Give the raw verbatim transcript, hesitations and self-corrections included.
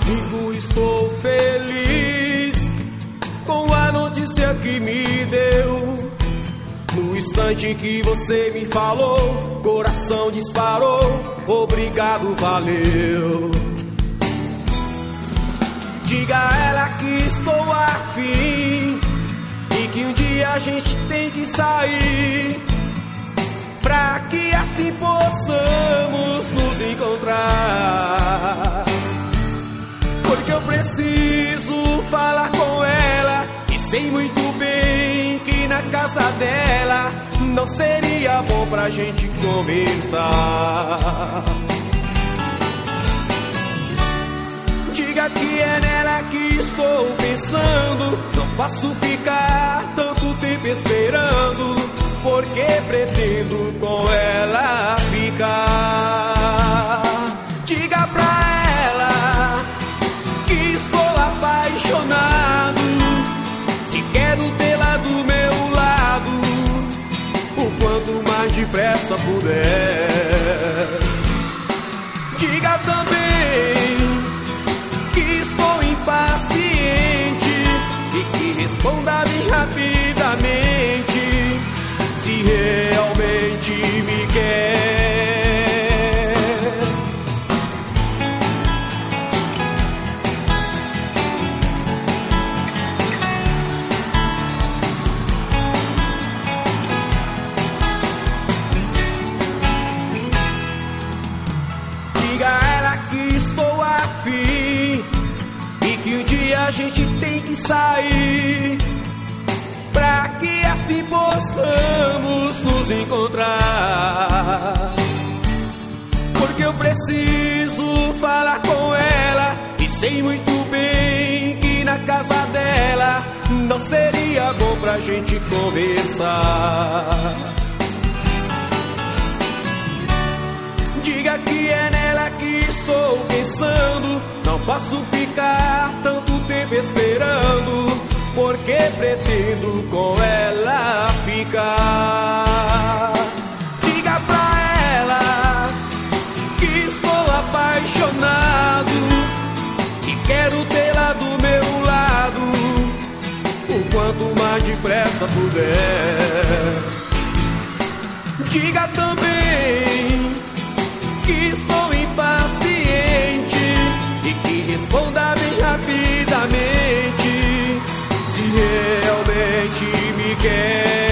Amigo, estou feliz com a notícia que me deu. No instante que você me falou, coração disparou. Obrigado, valeu. Diga a ela que estou afim e que um dia a gente tem que sair, pra que assim possamos nos encontrar. Porque eu preciso falar com ela e sei muito bem que na casa dela não seria bom pra gente conversar. Diga que é nela que estou pensando, não posso ficar tanto tempo esperando, porque pretendo com ela ficar. Diga pra ela que estou apaixonado e quero tê-la do meu lado o quanto mais depressa puder. Diga também que estou impaciente e que responda bem rapidamente se realmente me quer. Diga a ela que estou afim e que um dia a gente tem que sair, pra que assim possamos nos encontrar. Porque eu preciso falar com ela e sei muito bem que na casa dela não seria bom pra gente conversar. Diga que é nela que estou pensando, não posso ficar tanto tempo esperando, porque pretendo com ela ficar. Diga pra ela que estou apaixonado e quero tê-la do meu lado o quanto mais depressa puder. Diga também que estou impaciente e que responda bem rapidamente se realmente me quer.